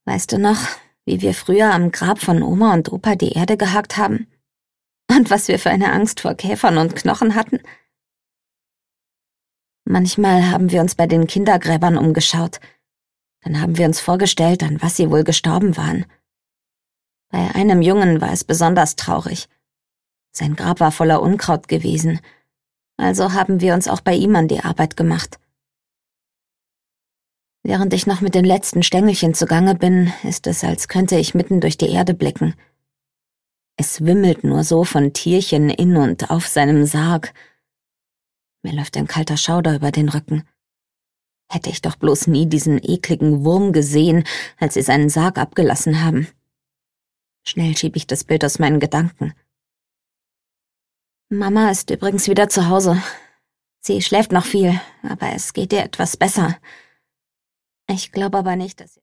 Weißt du noch, wie wir früher am Grab von Oma und Opa die Erde gehakt haben? Und was wir für eine Angst vor Käfern und Knochen hatten? Manchmal haben wir uns bei den Kindergräbern umgeschaut. Dann haben wir uns vorgestellt, an was sie wohl gestorben waren. Bei einem Jungen war es besonders traurig. Sein Grab war voller Unkraut gewesen. Also haben wir uns auch bei ihm an die Arbeit gemacht. Während ich noch mit den letzten Stängelchen zugange bin, ist es, als könnte ich mitten durch die Erde blicken. Es wimmelt nur so von Tierchen in und auf seinem Sarg. Mir läuft ein kalter Schauder über den Rücken. Hätte ich doch bloß nie diesen ekligen Wurm gesehen, als sie seinen Sarg abgelassen haben. Schnell schiebe ich das Bild aus meinen Gedanken. Mama ist übrigens wieder zu Hause. Sie schläft noch viel, aber es geht ihr etwas besser. Ich glaube aber nicht, dass